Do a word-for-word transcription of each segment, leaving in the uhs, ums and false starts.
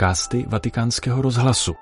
podcasty Vatikánského rozhlasu.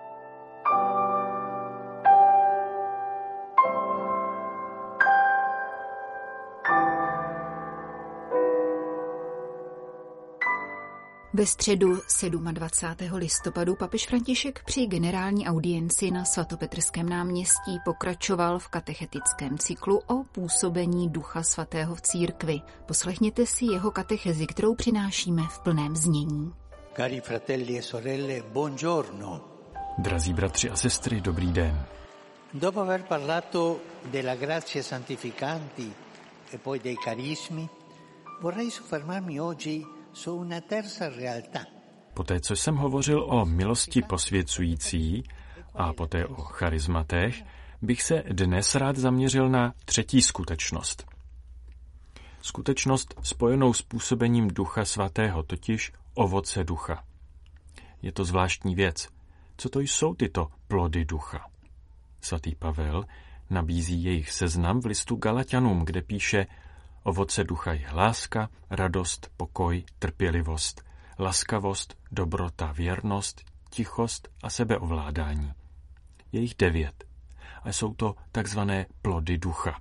Ve středu dvacátého sedmého listopadu papež František při generální audienci na svatopetrském náměstí pokračoval v katechetickém cyklu o působení Ducha Svatého v církvi. Poslechněte si jeho katechezi, kterou přinášíme v plném znění. Cari fratelli e sorelle, buongiorno. Drazí bratři a sestry, dobrý den. Dopo aver parlato della grazia santificanti e poi dei carismi, vorrei soffermarmi oggi su una terza realtà. Poté, co jsem hovořil o milosti posvěcující a poté o charizmatech, bych se dnes rád zaměřil na třetí skutečnost. Skutečnost spojenou s působením Ducha Svatého, totiž ovoce ducha. Je to zvláštní věc. Co to jsou tyto plody ducha? Svatý Pavel nabízí jejich seznam v listu Galatianům, kde píše: ovoce ducha je láska, radost, pokoj, trpělivost, laskavost, dobrota, věrnost, tichost a sebeovládání. Je jich devět a jsou to takzvané plody ducha.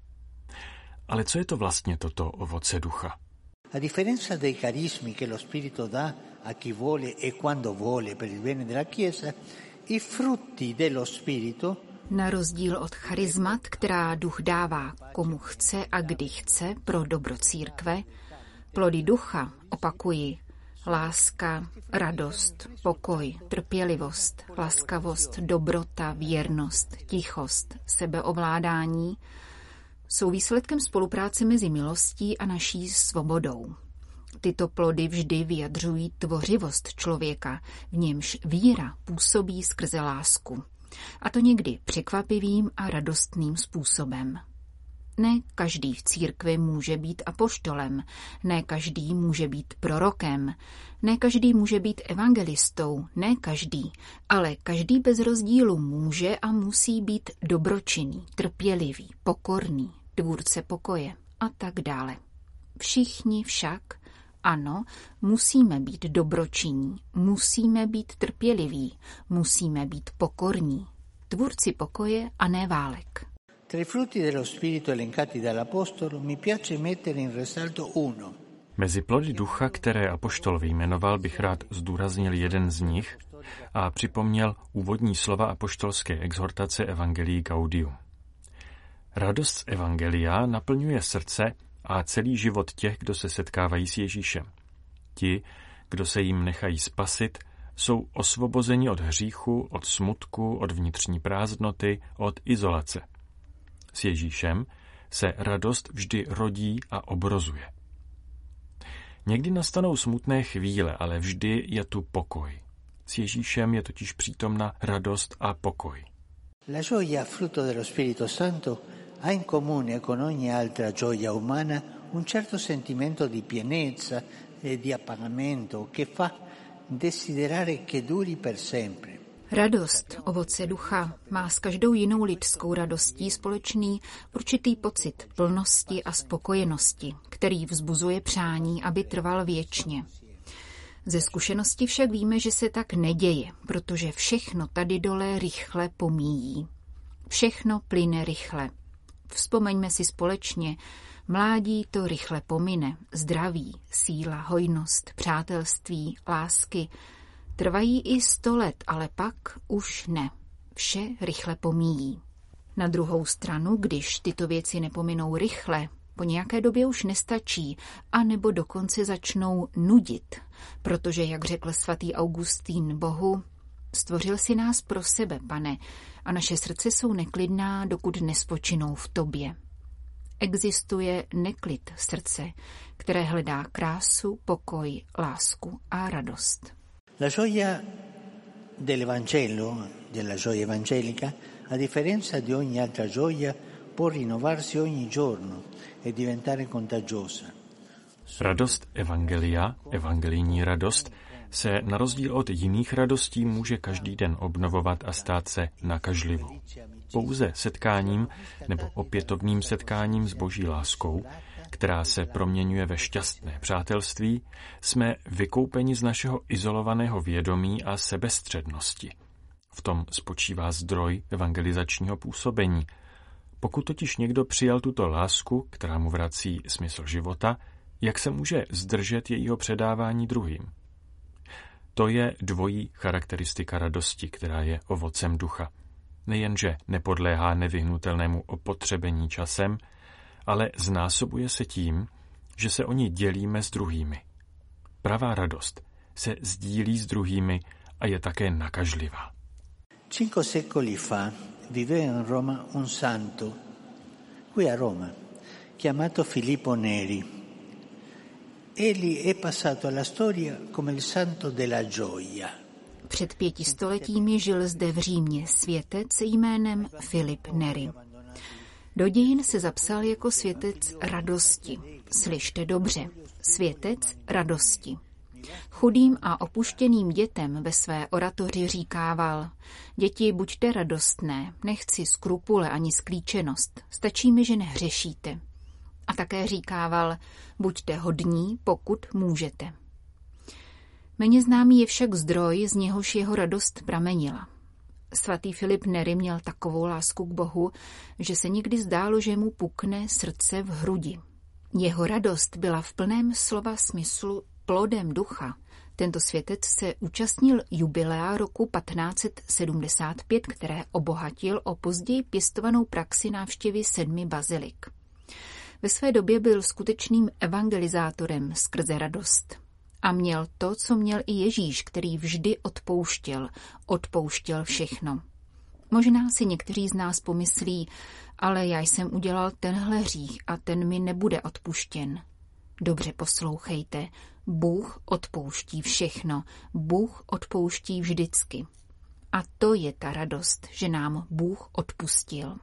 Ale co je to vlastně toto ovoce ducha? A differenza dei carismi che lo Spirito dà a chi vuole e quando vuole per il bene della Chiesa, i frutti dello Spirito. Na rozdíl od charizmat, která duch dává komu chce a kdy chce pro dobro církve, plody ducha, opakuji, láska, radost, pokoj, trpělivost, laskavost, dobrota, věrnost, tichost, sebeovládání, jsou výsledkem spolupráce mezi milostí a naší svobodou. Tyto plody vždy vyjadřují tvořivost člověka, v němž víra působí skrze lásku. A to někdy překvapivým a radostným způsobem. Ne každý v církvi může být apoštolem, ne každý může být prorokem, ne každý může být evangelistou, ne každý, ale každý bez rozdílu může a musí být dobročinný, trpělivý, pokorný, tvůrce pokoje a tak dále. Všichni však, ano, musíme být dobročinní, musíme být trpěliví, musíme být pokorní, tvůrci pokoje a ne válek. Tra i frutti dello Spirito elencati dall'Apostolo mi piace mettere in risalto uno. Mezi plody ducha, které apoštol vyjmenoval, bych rád zdůraznil jeden z nich a připomněl úvodní slova apoštolské exhortace Evangelii Gaudium. Radost z evangelia naplňuje srdce a celý život těch, kdo se setkávají s Ježíšem. Ti, kdo se jim nechají spasit, jsou osvobozeni od hříchu, od smutku, od vnitřní prázdnoty, od izolace. S Ježíšem se radost vždy rodí a obrozuje. Někdy nastanou smutné chvíle, ale vždy je tu pokoj. S Ježíšem je totiž přítomna radost a pokoj. La gioia frutto dello Spirito Santo ha in comune con ogni altra gioia umana un certo sentimento di pienezza e di appagamento che fa desiderare che duri per sempre. Radost, ovoce ducha, má s každou jinou lidskou radostí společný určitý pocit plnosti a spokojenosti, který vzbuzuje přání, aby trval věčně. Ze zkušenosti však víme, že se tak neděje, protože všechno tady dole rychle pomíjí. Všechno plyne rychle. Vzpomeňme si společně, mládí to rychle pomine, zdraví, síla, hojnost, přátelství, lásky, trvají i sto let, ale pak už ne. Vše rychle pomíjí. Na druhou stranu, když tyto věci nepominou rychle, po nějaké době už nestačí, anebo dokonce začnou nudit, protože, jak řekl svatý Augustín Bohu, stvořil si nás pro sebe, Pane, a naše srdce jsou neklidná, dokud nespočinou v tobě. Existuje neklid srdce, které hledá krásu, pokoj, lásku a radost. La gioia dell'Evangelo, della gioia evangelica, a differenza di ogni altra gioia, può rinnovarsi ogni giorno e diventare contagiosa. Radost evangelia, evangelijní radost, se na rozdíl od jiných radostí může každý den obnovovat a stát se nakažlivou. Pouze setkáním nebo opětovným setkáním s Boží láskou která se proměňuje ve šťastné přátelství, jsme vykoupeni z našeho izolovaného vědomí a sebestřednosti. V tom spočívá zdroj evangelizačního působení. Pokud totiž někdo přijal tuto lásku, která mu vrací smysl života, jak se může zdržet jejího předávání druhým? To je dvojí charakteristika radosti, která je ovocem ducha. Nejenže nepodléhá nevyhnutelnému opotřebení časem, ale znásobuje se tím, že se o ní dělíme s druhými. Pravá radost se sdílí s druhými a je také nakažlivá. Cinque secoli fa viveva in Roma un santo, qui a Roma, chiamato Filippo Neri. Egli è passato alla storia come il santo della gioia. Před pěti stoletími žil zde v Římě světec jménem Filip Neri. Do dějin se zapsal jako světec radosti. Slyšte dobře, světec radosti. Chudým a opuštěným dětem ve své oratoři říkával: děti, buďte radostné, nechci skrupule ani sklíčenost, stačí mi, že nehřešíte. A také říkával: buďte hodní, pokud můžete. Méně známý je však zdroj, z něhož jeho radost pramenila. Svatý Filip Neri měl takovou lásku k Bohu, že se někdy zdálo, že mu pukne srdce v hrudi. Jeho radost byla v plném slova smyslu plodem ducha. Tento světec se účastnil jubilea roku patnáct sedmdesát pět, které obohatil o později pěstovanou praxi návštěvy sedmi bazilik. Ve své době byl skutečným evangelizátorem skrze radost. A měl to, co měl i Ježíš, který vždy odpouštěl, odpouštěl všechno. Možná si někteří z nás pomyslí, ale já jsem udělal tenhle hřích a ten mi nebude odpuštěn. Dobře poslouchejte, Bůh odpouští všechno, Bůh odpouští vždycky. A to je ta radost, že nám Bůh odpustil.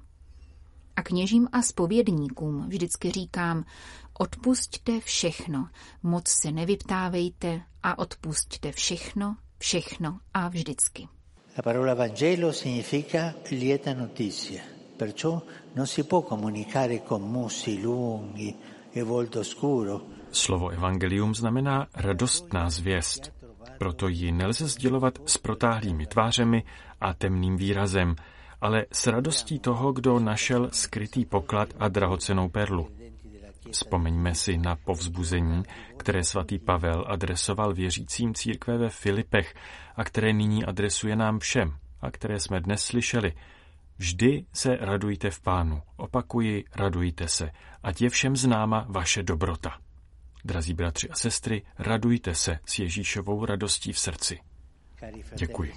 A kněžím a zpovědníkům vždycky říkám: odpusťte všechno, moc se nevyptávejte a odpusťte všechno, všechno a vždycky. La parola Vangelo significa lieta notizia, perciò non si può comunicare con musi lunghi e volto scuro. Slovo evangelium znamená radostná zvěst, proto ji nelze sdělovat s protáhlými tvářemi a temným výrazem, ale s radostí toho, kdo našel skrytý poklad a drahocennou perlu. Vzpomeňme si na povzbuzení, které svatý Pavel adresoval věřícím církve ve Filipech a které nyní adresuje nám všem a které jsme dnes slyšeli. Vždy se radujte v Pánu, opakuji, radujte se, ať je všem známa vaše dobrota. Drazí bratři a sestry, radujte se s Ježíšovou radostí v srdci. Děkuji.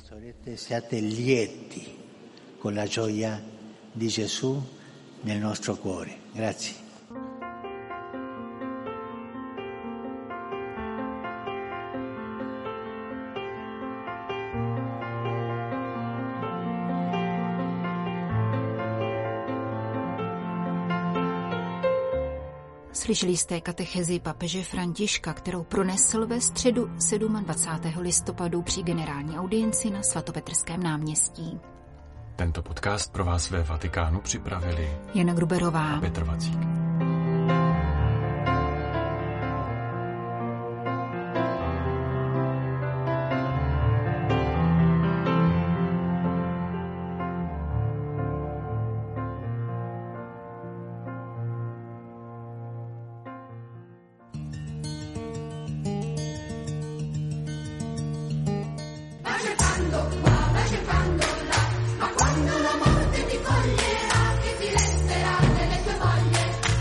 Con la gioia di Gesù nel nostro cuore. Grazie. Slyšeli jste katechezi papeže Františka, kterou pronesl ve středu dvacátého sedmého listopadu při generální audienci na svatopetrském náměstí. Tento podcast pro vás ve Vatikánu připravili Jana Gruberová a Petr Vacík. Ma quando la morte ti coglierà, che ti resterà delle tue voglie?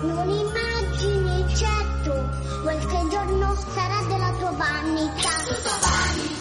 Non immagini, certo, quel che giorno sarà della tua vanità.